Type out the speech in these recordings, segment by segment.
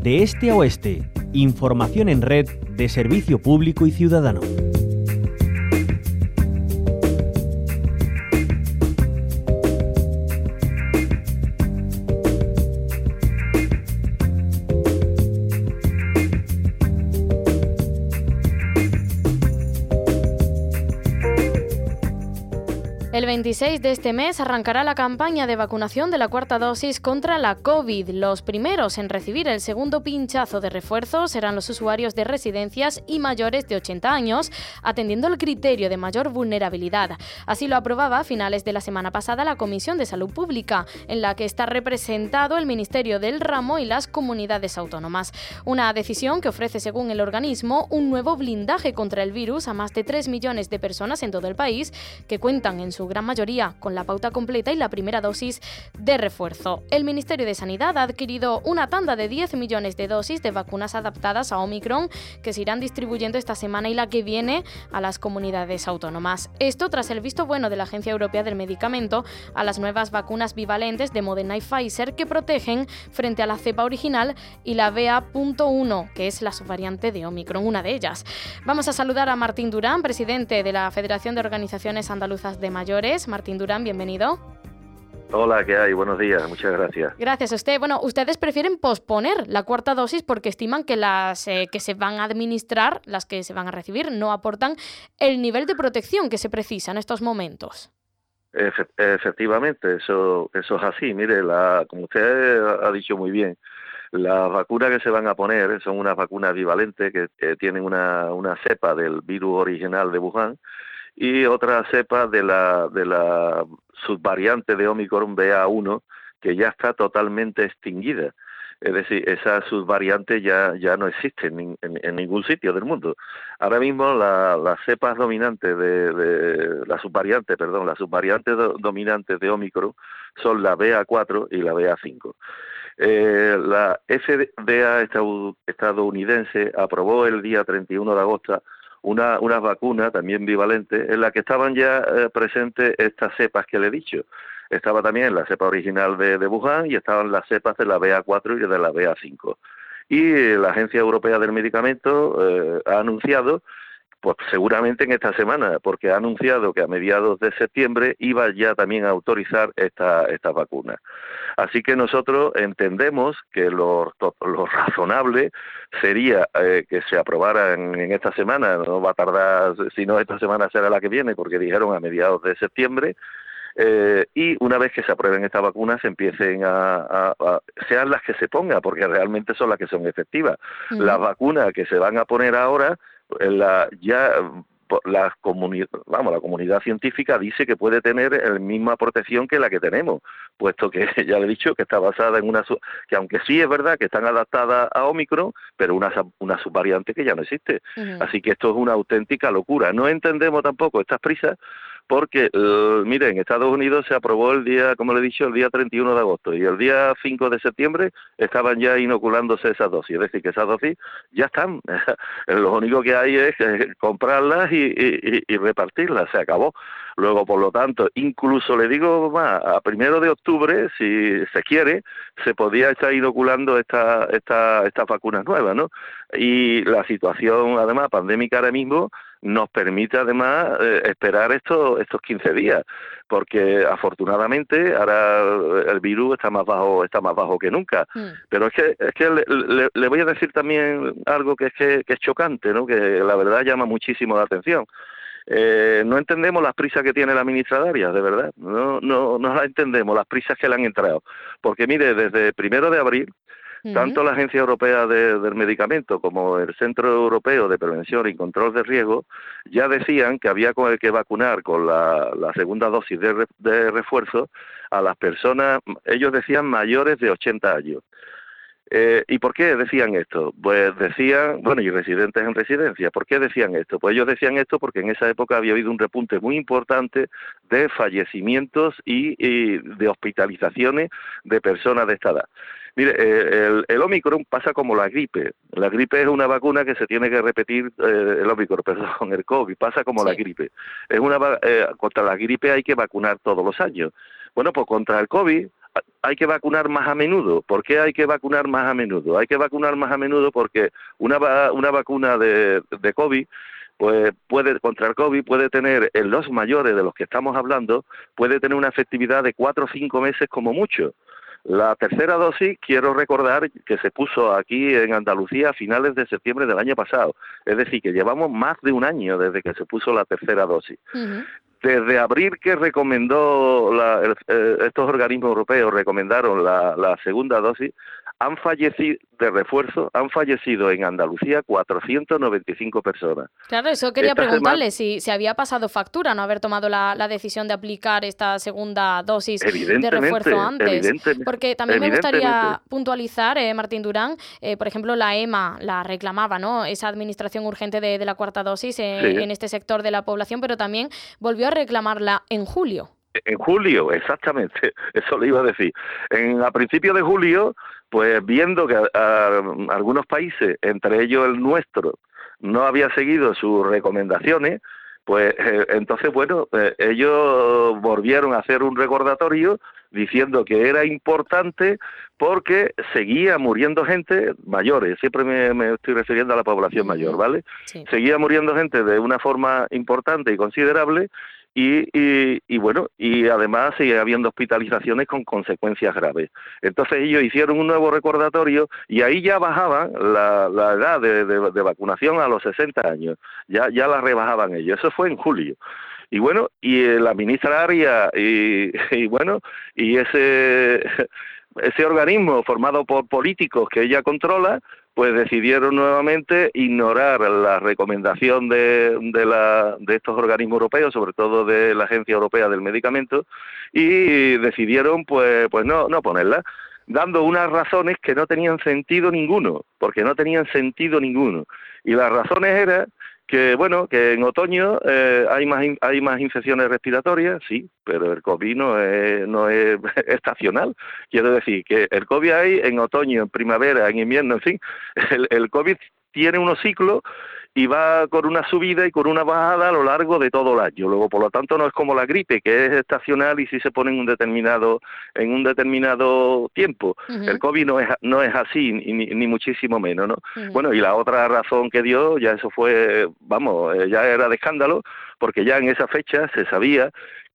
De este a oeste, información en red de servicio público y ciudadano. El 26 de este mes arrancará la campaña de vacunación de la cuarta dosis contra la COVID. Los primeros en recibir el segundo pinchazo de refuerzo serán los usuarios de residencias y mayores de 80 años, atendiendo el criterio de mayor vulnerabilidad. Así lo aprobaba a finales de la semana pasada la Comisión de Salud Pública, en la que está representado el Ministerio del Ramo y las comunidades autónomas. Una decisión que ofrece, según el organismo, un nuevo blindaje contra el virus a más de 3 millones de personas en todo el país que cuentan en su gran mayoría con la pauta completa y la primera dosis de refuerzo. El Ministerio de Sanidad ha adquirido una tanda de 10 millones de dosis de vacunas adaptadas a Omicron que se irán distribuyendo esta semana y la que viene a las comunidades autónomas. Esto tras el visto bueno de la Agencia Europea del Medicamento a las nuevas vacunas bivalentes de Moderna y Pfizer que protegen frente a la cepa original y la BA.1, que es la subvariante de Omicron, una de ellas. Vamos a saludar a Martín Durán, presidente de la Federación de Organizaciones Andaluzas de Mayores. Martín Durán, bienvenido. Hola, ¿qué hay? Buenos días, muchas gracias. Gracias a usted. Bueno, ustedes prefieren posponer la cuarta dosis porque estiman que las que se van a administrar, las que se van a recibir, no aportan el nivel de protección que se precisa en estos momentos. Efectivamente, eso es así. Mire, como usted ha dicho muy bien, las vacunas que se van a poner son unas vacunas bivalentes que tienen una cepa del virus original de Wuhan y otra cepa de la subvariante de Omicron BA.1 que ya está totalmente extinguida. Es decir, esa subvariante ya no existe en ningún sitio del mundo. Ahora mismo las cepas dominantes las subvariantes dominantes de Omicron son la BA.4 y la BA.5. La FDA estadounidense aprobó el día 31 de agosto unas vacunas también bivalentes en las que estaban ya presentes estas cepas que le he dicho. Estaba también la cepa original de Wuhan y estaban las cepas de la BA.4 y de la BA.5. Y la Agencia Europea del Medicamento ha anunciado, pues seguramente en esta semana, porque ha anunciado que a mediados de septiembre iba ya también a autorizar estas vacunas. Así que nosotros entendemos que lo razonable sería que se aprobara en esta semana, no va a tardar, si no esta semana será la que viene, porque dijeron a mediados de septiembre, y una vez que se aprueben estas vacunas se empiecen sean las que se pongan, porque realmente son las que son efectivas. Las vacunas que se van a poner ahora, la comunidad científica dice que puede tener la misma protección que la que tenemos, puesto que ya le he dicho que está basada en que aunque sí es verdad que están adaptadas a Omicron, pero una subvariante que ya no existe. Así que esto es una auténtica locura. No entendemos tampoco estas prisas, porque, miren, en Estados Unidos se aprobó el día, como le he dicho, el día 31 de agosto, y el día 5 de septiembre estaban ya inoculándose esas dosis, es decir, que esas dosis ya están. Lo único que hay es comprarlas y repartirlas, se acabó. Luego, por lo tanto, incluso le digo más, a 1 de octubre, si se quiere, se podía estar inoculando estas vacunas nuevas, ¿no? Y la situación, además, pandémica ahora mismo, nos permite además esperar estos 15 días, porque afortunadamente ahora el virus está más bajo que nunca. Pero es que le voy a decir también algo que es chocante, ¿no? Que la verdad llama muchísimo la atención. No entendemos las prisas que tiene la ministra Darias, de verdad, no las entendemos, las prisas que le han entrado, porque mire, desde el 1 de abril, tanto la Agencia Europea del Medicamento como el Centro Europeo de Prevención y Control de Riesgos ya decían que había que vacunar con la segunda dosis de refuerzo a las personas, ellos decían mayores de 80 años. ¿Y por qué decían esto? Pues decían, y residentes en residencia. ¿Por qué decían esto? Pues ellos decían esto porque en esa época había habido un repunte muy importante de fallecimientos y de hospitalizaciones de personas de esta edad. Mire, el Omicron pasa como la gripe. La gripe es una vacuna que se tiene que repetir, el COVID pasa como la gripe. Contra la gripe hay que vacunar todos los años. Bueno, pues contra el COVID hay que vacunar más a menudo. ¿Por qué hay que vacunar más a menudo? Hay que vacunar más a menudo porque una vacuna de COVID, pues contra el COVID puede tener, en los mayores de los que estamos hablando, puede tener una efectividad de 4 o 5 meses como mucho. La tercera dosis, quiero recordar que se puso aquí en Andalucía a finales de septiembre del año pasado. Es decir, que llevamos más de un año desde que se puso la tercera dosis. Desde abril que recomendó estos organismos europeos recomendaron la segunda dosis, han fallecido de refuerzo, han fallecido en Andalucía 495 personas. Claro, eso quería preguntarle, si había pasado factura no haber tomado la decisión de aplicar esta segunda dosis de refuerzo antes. Porque también me gustaría puntualizar, Martín Durán, por ejemplo, la EMA la reclamaba, ¿no? Esa administración urgente de la cuarta dosis en este sector de la población, pero también volvió a reclamarla en julio. En julio, exactamente, eso le iba a decir. A principios de julio, pues viendo que algunos países, entre ellos el nuestro, no había seguido sus recomendaciones, pues entonces, bueno, ellos volvieron a hacer un recordatorio diciendo que era importante porque seguía muriendo gente mayores, siempre me estoy refiriendo a la población mayor, ¿vale? Sí. Seguía muriendo gente de una forma importante y considerable y bueno, y además sigue habiendo hospitalizaciones con consecuencias graves. Entonces ellos hicieron un nuevo recordatorio y ahí ya bajaban la edad de vacunación a los 60 años, ya la rebajaban ellos, eso fue en julio. Y bueno, y la ministra Arias y bueno, y ese organismo formado por políticos que ella controla, pues decidieron nuevamente ignorar la recomendación de estos organismos europeos, sobre todo de la Agencia Europea del Medicamento, y decidieron pues no ponerla, dando unas razones que no tenían sentido ninguno, porque no tenían sentido ninguno. Y las razones eran que bueno, que en otoño hay más infecciones respiratorias, sí, pero el COVID no es estacional. Quiero decir que el COVID hay en otoño, en primavera, en invierno, en fin. El COVID tiene unos ciclos y va con una subida y con una bajada a lo largo de todo el año. Luego, por lo tanto, no es como la gripe, que es estacional y sí se pone en un determinado tiempo. El COVID no es así, ni muchísimo menos, ¿no? Bueno, y la otra razón que dio, ya eso fue, ya era de escándalo, porque ya en esa fecha se sabía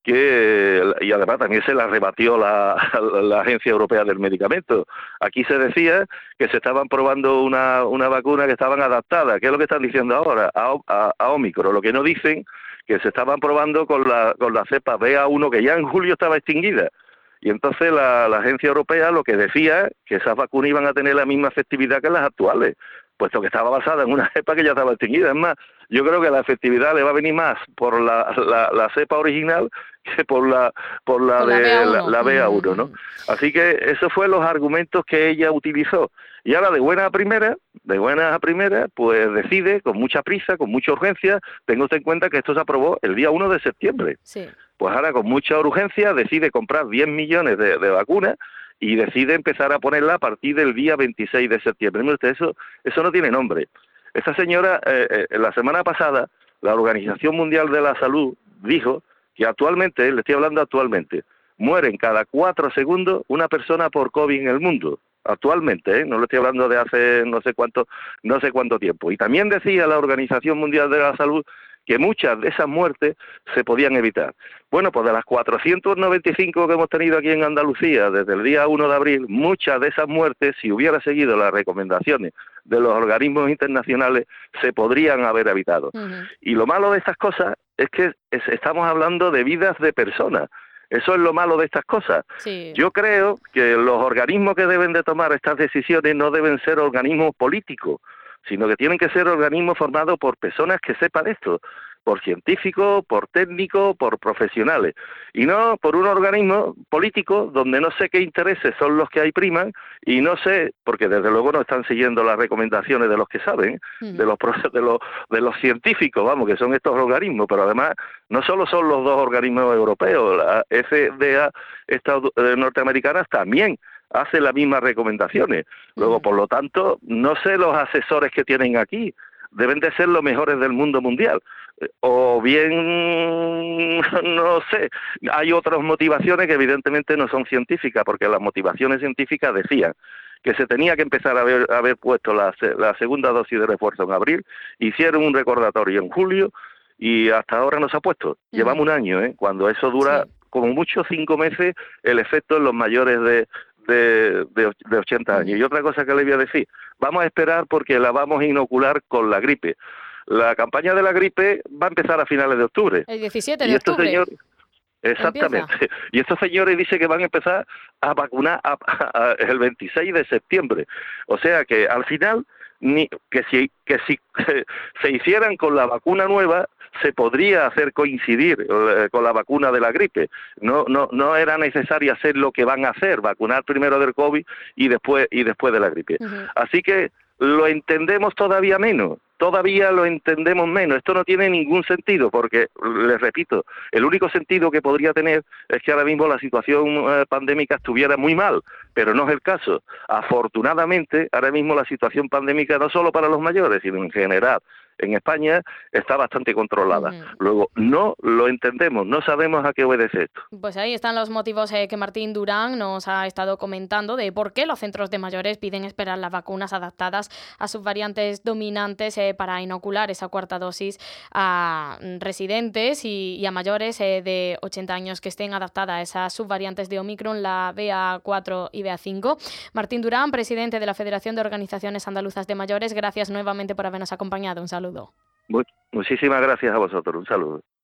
y además también se la rebatió la Agencia Europea del Medicamento. Aquí se decía que se estaban probando una vacuna que estaban adaptadas. ¿Qué es lo que están diciendo ahora? A Omicron. Lo que no dicen que se estaban probando con la cepa BA1, que ya en julio estaba extinguida. Y entonces la Agencia Europea lo que decía que esas vacunas iban a tener la misma efectividad que las actuales, puesto que estaba basada en una cepa que ya estaba extinguida. Es más, yo creo que la efectividad le va a venir más por la cepa original que por la BA1, ¿no? Así que esos fueron los argumentos que ella utilizó. Y ahora de buenas a primeras, pues decide, con mucha prisa, con mucha urgencia, tenga usted en cuenta que esto se aprobó el día 1 de septiembre. Sí. Pues ahora con mucha urgencia decide comprar 10 millones de vacunas y decide empezar a ponerla a partir del día 26 de septiembre. Mire usted, eso no tiene nombre. Esta señora, la semana pasada, la Organización Mundial de la Salud dijo que actualmente, le estoy hablando actualmente, mueren cada 4 segundos una persona por COVID en el mundo. Actualmente, no le estoy hablando de hace no sé cuánto tiempo. Y también decía la Organización Mundial de la Salud que muchas de esas muertes se podían evitar. Bueno, pues de las 495 que hemos tenido aquí en Andalucía desde el día 1 de abril, muchas de esas muertes, si hubiera seguido las recomendaciones de los organismos internacionales, se podrían haber evitado. Y lo malo de estas cosas es que estamos hablando de vidas de personas. Eso es lo malo de estas cosas. Sí. Yo creo que los organismos que deben de tomar estas decisiones no deben ser organismos políticos, sino que tienen que ser organismos formados por personas que sepan esto, por científicos, por técnicos, por profesionales, y no por un organismo político donde no sé qué intereses son los que ahí priman, y no sé, porque desde luego no están siguiendo las recomendaciones de los que saben, de los científicos, que son estos organismos, pero además no solo son los dos organismos europeos, la FDA norteamericanas también hace las mismas recomendaciones. Luego, por lo tanto, no sé los asesores que tienen aquí, deben de ser los mejores del mundo mundial. o bien, no sé, hay otras motivaciones que evidentemente no son científicas, porque las motivaciones científicas decían que se tenía que empezar a haber puesto la segunda dosis de refuerzo en abril, hicieron un recordatorio en julio y hasta ahora no se ha puesto. Llevamos un año, cuando eso dura como mucho 5 meses el efecto en los mayores de 80 años. Y otra cosa que le voy a decir, vamos a esperar porque la vamos a inocular con la gripe. La campaña de la gripe va a empezar a finales de octubre. El 17 de octubre. Exactamente. Empieza. Y estos señores dicen que van a empezar a vacunar el 26 de septiembre. O sea que al final, que si se hicieran con la vacuna nueva, se podría hacer coincidir con la vacuna de la gripe. No era necesario hacer lo que van a hacer, vacunar primero del COVID y después de la gripe. Así que lo entendemos todavía menos. Todavía lo entendemos menos. Esto no tiene ningún sentido porque, les repito, el único sentido que podría tener es que ahora mismo la situación pandémica estuviera muy mal, pero no es el caso. Afortunadamente, ahora mismo la situación pandémica no solo para los mayores, sino en general en España está bastante controlada. Luego, no lo entendemos, no sabemos a qué obedece esto. Pues ahí están los motivos que Martín Durán nos ha estado comentando de por qué los centros de mayores piden esperar las vacunas adaptadas a sus variantes dominantes para inocular esa cuarta dosis a residentes y a mayores de 80 años que estén adaptadas a esas subvariantes de Omicron, la BA4 y BA5. Martín Durán, presidente de la Federación de Organizaciones Andaluzas de Mayores, gracias nuevamente por habernos acompañado. Un saludo. Muchísimas gracias a vosotros. Un saludo.